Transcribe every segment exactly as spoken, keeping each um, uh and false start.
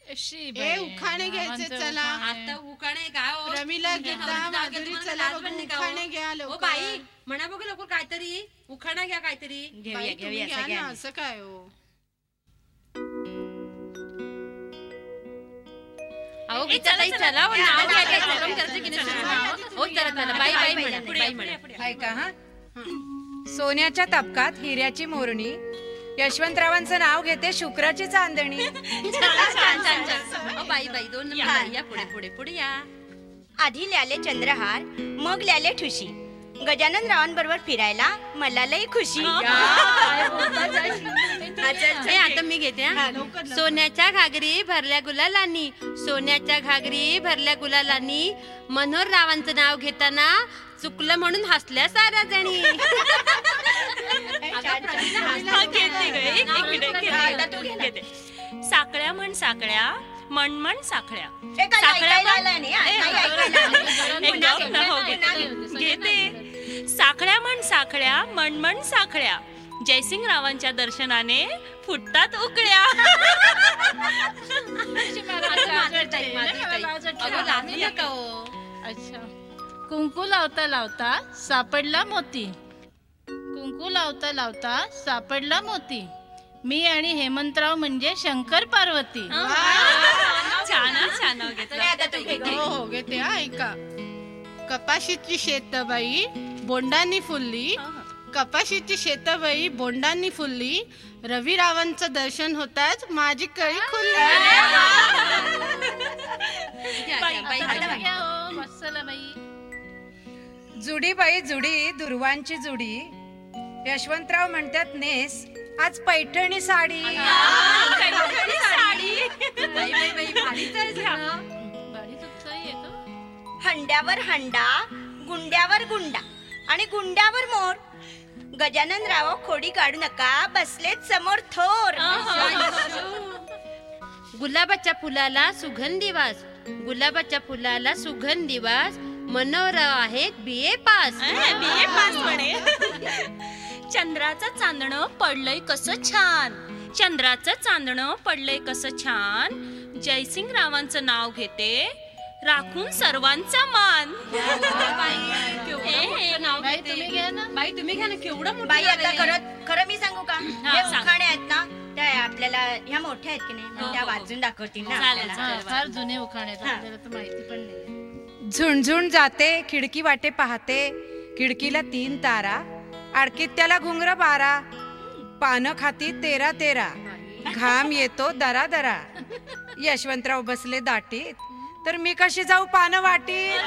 ए उखाणे घ्यायचे चला. आता उखाणे काय हो? रमीला गीता माधुरी चला बघू उखाणे घ्या हो लवकर. बाई म्हणा बघू लवकर काहीतरी उखाणा घ्या काहीतरी. बाई, तुम्ही घ्या ना, असं काय हो? अहो गीता ताई चला हो, नाव घ्या काय गरम करायचं की नाही? हो चला चला बाई बाई म्हणा बाई म्हणा. ऐका हा. सोन्याच्या तबकात हिऱ्याची मोरणी, यशवंतरावांचं नाव घेते शुक्राची चांदणी. छान छान छान. हो बाई बाई दोन नंबर या पुढे पुढे पुढे या. आधी ल्याले चंद्रहार, मग ल्याले ठुशी. गजानन रावांबरोबर फिरायला मला लई खुशी. हे आता मी घेते हा. सोन्याच्या घागरी भरल्या गुलालांनी, सोन्याच्या घागरी भरल्या गुलालांनी, मनोहर रावांचं नाव घेताना चुकलं म्हणून हसल्या साऱ्या जणी. साकळ्या म्हण साकळ्या, मन म्हण साखळ्या. घेते साखळ्या म्हण साखळ्या, मन म्हण साखळ्या. जयसिंग रावांच्या दर्शनाने फुटतात उकळ्या. अच्छा. कुंकू लावता लावता सापडला मोती, कुंकू लावता लावता सापडला मोती. मी आणि हेमंतराव म्हणजे शंकर पार्वती. छान छान हो हो घेते हा. ऐका. कपाशीची शेतबाई बोंडांनी फुलली, कपाशीची शेतबाई बोंडांनी फुलली. रवी रावांचं दर्शन होताच माझी कळी खुलली. जुडी बाई जुडी दुर्वांची जुडी, यशवंतराव म्हणतात नेस आज पैठणी साडी. हंड्यावर हंडा, गुंड्यावर गुंडा आणि गुंड्यावर मोर. गजानन राव खोडी काढू नका, बसलेत समोर थोर. गुलाबाच्या फुलाला सुगंधी वास, गुलाबाच्या फुलाला सुगंधी वास. मनोहरराव आहेत बी ए पास. बी ए पास म्हणे. चंद्राचं चांदणं पडलंय कसं छान, चंद्राचं चांदणं पडलंय कसं छान. जयसिंग रावांचं नाव घेते, राखून सर्वांचा मान. तुम्ही घ्या ना बाई, तुम्ही घ्या ना. केवढं मोठं बाई आता खरं खरं मी सांगू का? हे उखाणे आहेत ना, त्या आपल्याला ह्या मोठ्या आहेत की नाही, त्या वाचून दाखवतील ना आपल्याला. फार जुने उखाणे आहेत, आपल्याला तर माहिती पण नाही. झुणझुण जाते खिडकी वाटे पाहते, खिडकीला तीन तारा, आडकीत त्याला घुंगर बारा. पानं खाती तेरा तेरा, घाम येतो दरा दरा. यशवंतराव बसले दाटीत, तर मी कशी जाऊ पानं वाटीत.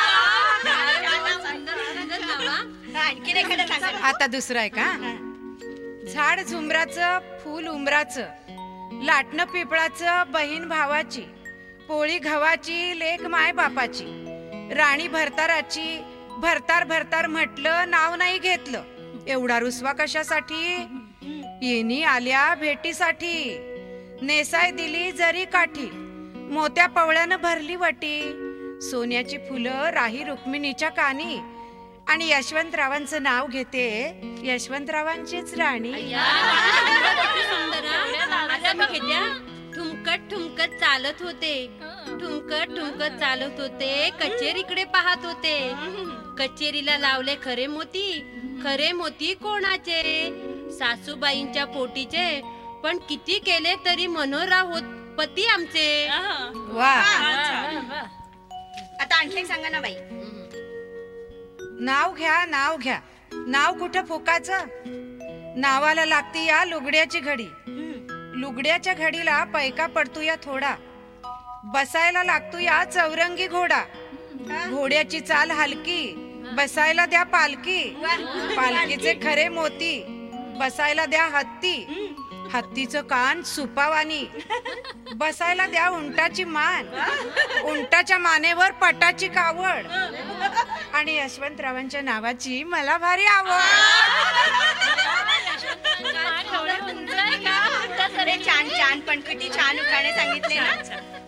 आणखीन एखादं सांगा. आता दुसरं आहे का. झाड झुंबराचं फूल उमराचं, लाटणं पिपळाचं बहीण भावाची, पोळी गव्हाची लेक माय बापाची. राणी भरताराची, भरतार भरतार म्हटलं नाव नाही घेतलं. एवढा रुसवा कशासाठी, येणी आल्या भेटीसाठी. नेसाय दिली जरी काठी, मोत्या पवळ्यानं भरली वटी. सोन्याची फुलं राही रुक्मिणीच्या कानी, आणि यशवंतरावांचं नाव घेते यशवंतरावांचीच राणी. ठुमकत ठुमकत चालत होते, ठुमकत ठुमकत चालत होते, कचेरीकडे पाहत होते. कचेरीला लावले खरे मोती, खरे मोती कोणाचे, सासूबाईंच्या पोटीचे. पण किती केले तरी मनोहरराव होत पती आमचे. वा. आता आणखी सांगा ना बाई. नाव घ्या नाव घ्या, नाव कुठं फुकाचं. नावाला लागती या लुगड्याची घडी, लुगड्याच्या घडीला पैका पडतो या थोडा. बसायला लागतो या चौरंगी घोडा, घोड्याची चाल हलकी, बसायला द्या पालकी. पालकीचे खरे मोती, बसायला द्या हत्ती. हत्तीचं कान सुपावानी, बसायला द्या उंटाची मान. उंटाच्या मानेवर पटाची कावड, आणि यशवंतरावांच्या नावाची मला भारी आवड. छान छान पण किती छान उखाणे सांगितले ना.